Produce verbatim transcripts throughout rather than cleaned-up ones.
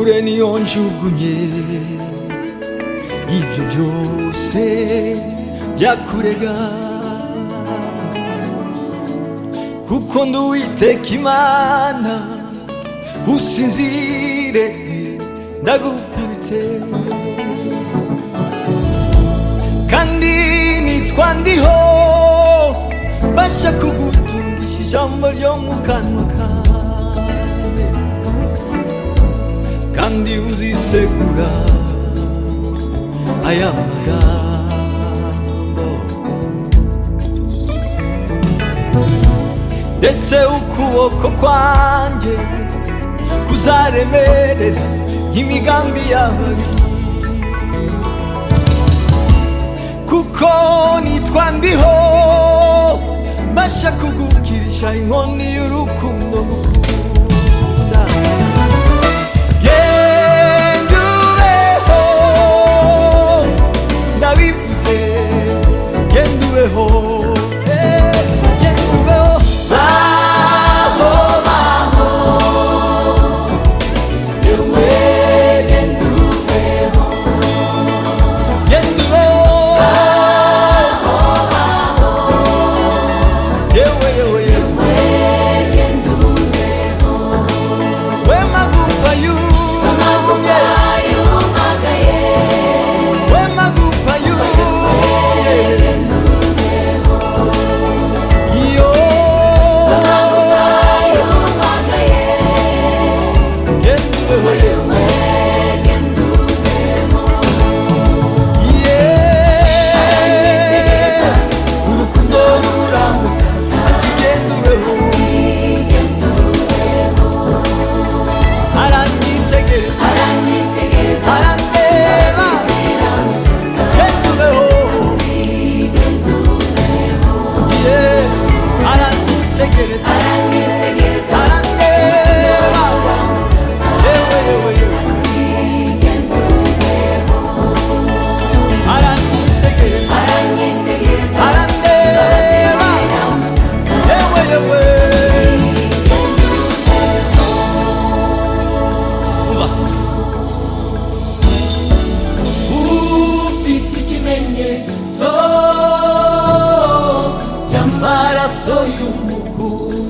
kure niyo njugunye ibyo byose byakurega, kuko ndi Uwiteka Imana usinzire ndagufubitse, kandi nitwa ndiho mbasha kugutungisha ijambo ryo mu kanwa kawe, kandi urisegura aya magambo, ndetse ukuboko kwanjye kuzaremerera imigambi y'ababi, kuko nitwa ndiho mbasha kugukirisha inkoni y'urukundo ngukunda. Genduweho ndabivuze, genduweho, eh, genduweho, baho baho yewe, genduweho, genduweho, baho baho yewe yewe yewe, genduweho, we magufa yu magufa yu magaye, we magufa yu genduweho, yo magufa yu magaye, genduweho yewe, genduweho, yeah, urukundo ruramusa ati genduweho, aranyitegereza arandeba, genduweho, yeah, aranyitegereza arandeba, yewe yewe yewe, aranyitegereza arandeba, yewe yewe. Umva, ufite ikimenyetso cy'amaraso y'umukunzi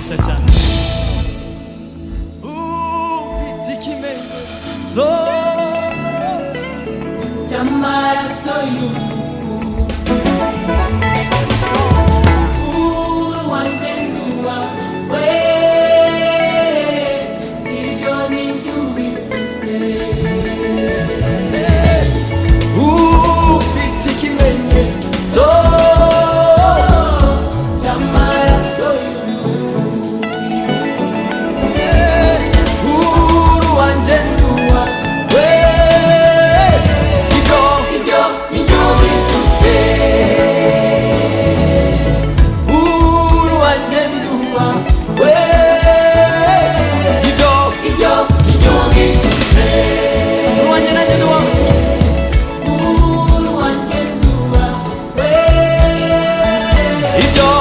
byiza cyane ufite ikimenyetso cy'amaraso y'umukunzi uwanjye n'uwawe ibyo ni byo ubivuze ufite ikimenyetso cy'amaraso y'umukunzi uwanjye n'uwawe ibyo ibyo ni byo ubivuze uwanjye n'uwawe ibyo ibyo ni byo ubivuze uwanjye nanjye n'uwawe uwanjye n'uwawe ibyo